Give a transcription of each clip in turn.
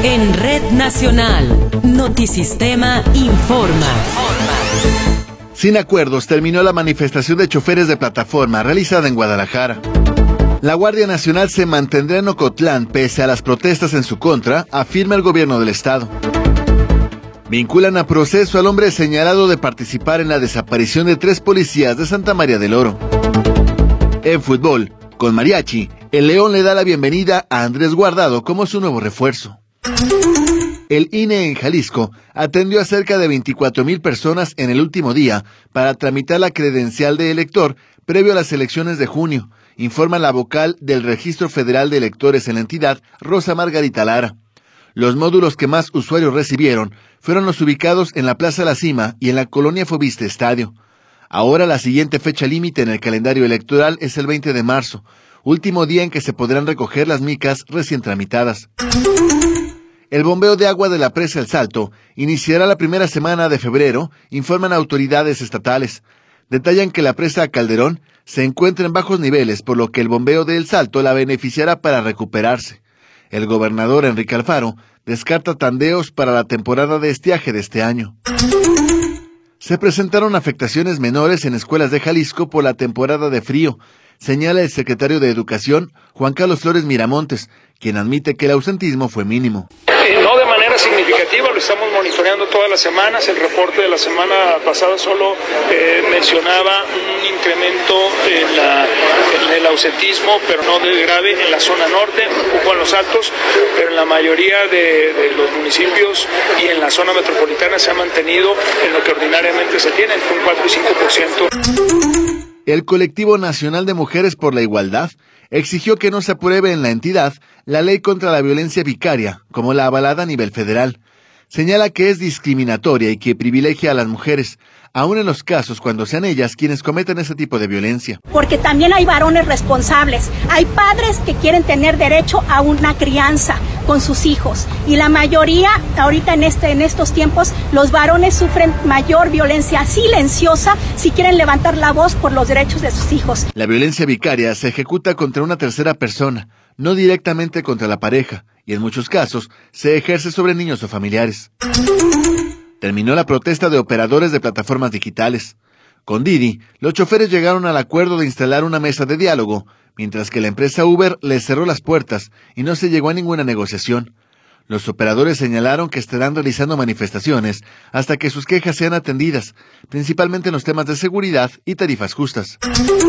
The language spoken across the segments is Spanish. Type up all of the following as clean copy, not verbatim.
En Red Nacional, Notisistema informa. Sin acuerdos, terminó la manifestación de choferes de plataforma realizada en Guadalajara. La Guardia Nacional se mantendrá en Ocotlán pese a las protestas en su contra, afirma el gobierno del estado. Vinculan a proceso al hombre señalado de participar en la desaparición de 3 policías de Santa María del Oro. En fútbol, con mariachi, el León le da la bienvenida a Andrés Guardado como su nuevo refuerzo. El INE en Jalisco atendió a cerca de 24,000 personas en el último día para tramitar la credencial de elector previo a las elecciones de junio, informa la vocal del Registro Federal de Electores en la entidad, Rosa Margarita Lara. Los módulos que más usuarios recibieron fueron los ubicados en la Plaza La Cima y en la Colonia Fobiste Estadio. Ahora la siguiente fecha límite en el calendario electoral es el 20 de marzo, último día en que se podrán recoger las micas recién tramitadas. El bombeo de agua de la presa El Salto iniciará la primera semana de febrero, informan autoridades estatales. Detallan que la presa Calderón se encuentra en bajos niveles, por lo que el bombeo de El Salto la beneficiará para recuperarse. El gobernador Enrique Alfaro descarta tandeos para la temporada de estiaje de este año. Se presentaron afectaciones menores en escuelas de Jalisco por la temporada de frío, señala el secretario de Educación, Juan Carlos Flores Miramontes, quien admite que el ausentismo fue mínimo. No de manera significativa, lo estamos monitoreando todas las semanas. El reporte de la semana pasada solo mencionaba un incremento en el ausentismo, pero no de grave en la zona norte, un poco en los altos, pero en la mayoría de los municipios y en la zona metropolitana se ha mantenido en lo que ordinariamente se tiene, entre un 4 y 5%. El Colectivo Nacional de Mujeres por la Igualdad exigió que no se apruebe en la entidad la ley contra la violencia vicaria, como la avalada a nivel federal. Señala que es discriminatoria y que privilegia a las mujeres, aun en los casos cuando sean ellas quienes cometen ese tipo de violencia. Porque también hay varones responsables, hay padres que quieren tener derecho a una crianza con sus hijos, y la mayoría, ahorita en estos tiempos, los varones sufren mayor violencia silenciosa si quieren levantar la voz por los derechos de sus hijos. La violencia vicaria se ejecuta contra una tercera persona, no directamente contra la pareja, y en muchos casos se ejerce sobre niños o familiares. Terminó la protesta de operadores de plataformas digitales. Con Didi, los choferes llegaron al acuerdo de instalar una mesa de diálogo, mientras que la empresa Uber les cerró las puertas y no se llegó a ninguna negociación. Los operadores señalaron que estarán realizando manifestaciones hasta que sus quejas sean atendidas, principalmente en los temas de seguridad y tarifas justas.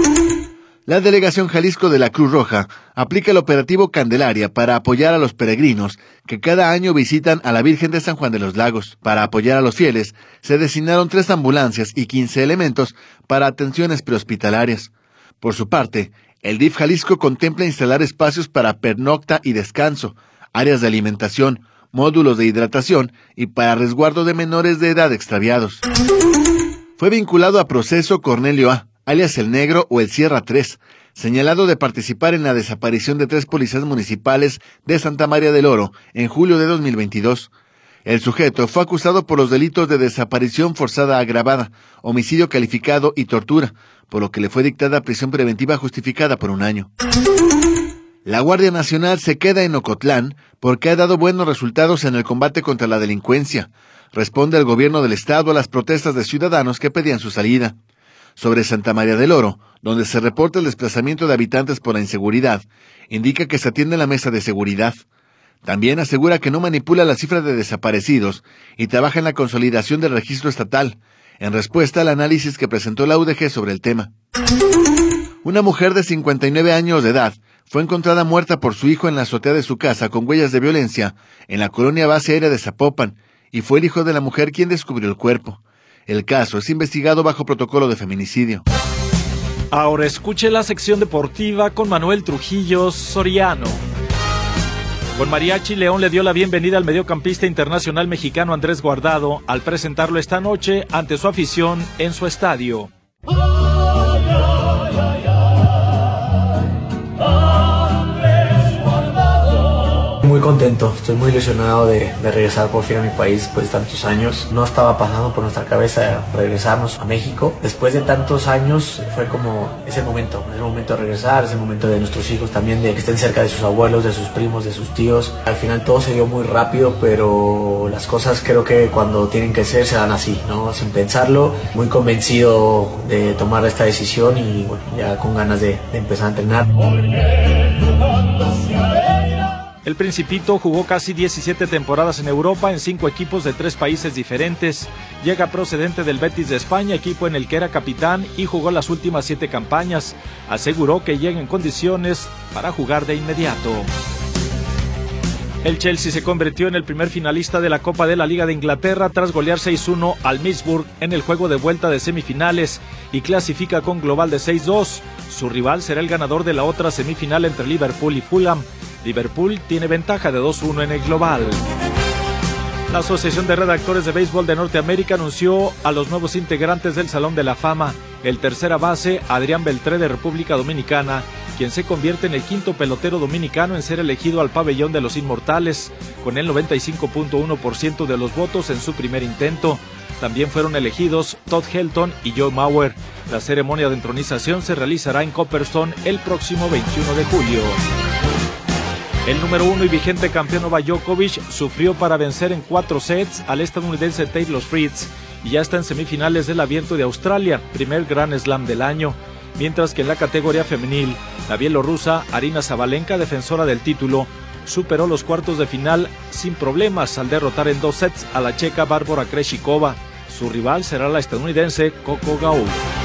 La delegación Jalisco de la Cruz Roja aplica el operativo Candelaria para apoyar a los peregrinos que cada año visitan a la Virgen de San Juan de los Lagos. Para apoyar a los fieles, se designaron 3 ambulancias y 15 elementos para atenciones prehospitalarias. Por su parte, el DIF Jalisco contempla instalar espacios para pernocta y descanso, áreas de alimentación, módulos de hidratación y para resguardo de menores de edad extraviados. Fue vinculado a proceso Cornelio A., alias El Negro o El Sierra 3, señalado de participar en la desaparición de 3 policías municipales de Santa María del Oro en julio de 2022. El sujeto fue acusado por los delitos de desaparición forzada agravada, homicidio calificado y tortura, por lo que le fue dictada prisión preventiva justificada por 1 año. La Guardia Nacional se queda en Ocotlán porque ha dado buenos resultados en el combate contra la delincuencia. Responde el gobierno del estado a las protestas de ciudadanos que pedían su salida. Sobre Santa María del Oro, donde se reporta el desplazamiento de habitantes por la inseguridad, indica que se atiende la mesa de seguridad. También asegura que no manipula la cifra de desaparecidos y trabaja en la consolidación del registro estatal, en respuesta al análisis que presentó la UDG sobre el tema. Una mujer de 59 años de edad fue encontrada muerta por su hijo en la azotea de su casa con huellas de violencia en la colonia base aérea de Zapopan, y fue el hijo de la mujer quien descubrió el cuerpo. El caso es investigado bajo protocolo de feminicidio. Ahora escuche la sección deportiva con Manuel Trujillo Soriano. Con mariachi, León le dio la bienvenida al mediocampista internacional mexicano Andrés Guardado al presentarlo esta noche ante su afición en su estadio. Muy muy contento, estoy muy ilusionado de regresar por fin a mi país después de tantos años. No estaba pasando por nuestra cabeza regresarnos a México. Después de tantos años fue como es el momento de regresar, es el momento de nuestros hijos también, de que estén cerca de sus abuelos, de sus primos, de sus tíos. Al final todo se dio muy rápido, pero las cosas creo que cuando tienen que ser se dan así, ¿no? Sin pensarlo, muy convencido de tomar esta decisión y bueno, ya con ganas de empezar a entrenar. El Principito jugó casi 17 temporadas en Europa en 5 equipos de 3 países diferentes. Llega procedente del Betis de España, equipo en el que era capitán y jugó las últimas 7 campañas. Aseguró que llega en condiciones para jugar de inmediato. El Chelsea se convirtió en el primer finalista de la Copa de la Liga de Inglaterra tras golear 6-1 al Middlesbrough en el juego de vuelta de semifinales y clasifica con global de 6-2. Su rival será el ganador de la otra semifinal entre Liverpool y Fulham. Liverpool tiene ventaja de 2-1 en el global. La Asociación de Redactores de Béisbol de Norteamérica anunció a los nuevos integrantes del Salón de la Fama. El tercera base, Adrián Beltré de República Dominicana, quien se convierte en el 5º pelotero dominicano en ser elegido al pabellón de los Inmortales, con el 95.1% de los votos en su primer intento. También fueron elegidos Todd Helton y Joe Mauer. La ceremonia de entronización se realizará en Copperstone el próximo 21 de julio. El número 1 y vigente campeón Novak Djokovic sufrió para vencer en 4 sets al estadounidense Taylor Fritz y ya está en semifinales del Abierto de Australia, primer Grand Slam del año. Mientras que en la categoría femenil, la bielorrusa Arina Sabalenka, defensora del título, superó los cuartos de final sin problemas al derrotar en 2 sets a la checa Bárbara Krejcikova. Su rival será la estadounidense Coco Gauff.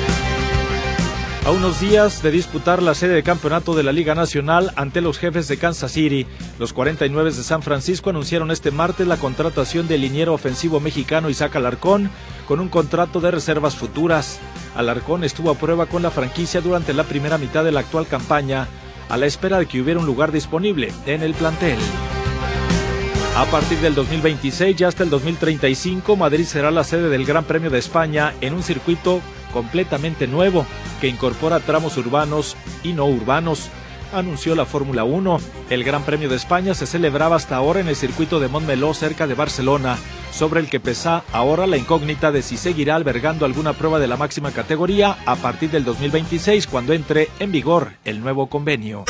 A unos días de disputar la sede de campeonato de la Liga Nacional ante los Jefes de Kansas City, los 49 de San Francisco anunciaron este martes la contratación del liniero ofensivo mexicano Isaac Alarcón con un contrato de reservas futuras. Alarcón estuvo a prueba con la franquicia durante la primera mitad de la actual campaña, a la espera de que hubiera un lugar disponible en el plantel. A partir del 2026 y hasta el 2035, Madrid será la sede del Gran Premio de España en un circuito completamente nuevo que incorpora tramos urbanos y no urbanos, anunció la Fórmula 1. El Gran Premio de España se celebraba hasta ahora en el circuito de Montmeló, cerca de Barcelona, sobre el que pesa ahora la incógnita de si seguirá albergando alguna prueba de la máxima categoría a partir del 2026, cuando entre en vigor el nuevo convenio.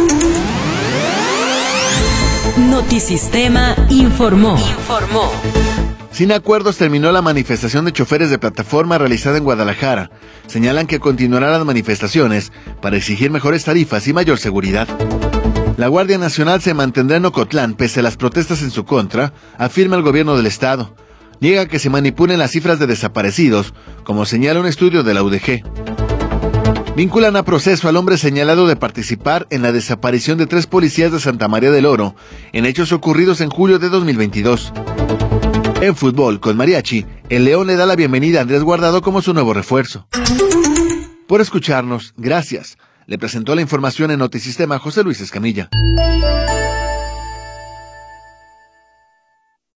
Notisistema informó. Sin acuerdos terminó la manifestación de choferes de plataforma realizada en Guadalajara. Señalan que continuarán las manifestaciones para exigir mejores tarifas y mayor seguridad. La Guardia Nacional se mantendrá en Ocotlán pese a las protestas en su contra, afirma el gobierno del estado. Niega que se manipulen las cifras de desaparecidos, como señala un estudio de la UDG. Vinculan a proceso al hombre señalado de participar en la desaparición de 3 policías de Santa María del Oro, en hechos ocurridos en julio de 2022. En fútbol, con Mariachi, el León le da la bienvenida a Andrés Guardado como su nuevo refuerzo. Por escucharnos, gracias. Le presentó la información en Notisistema José Luis Escamilla.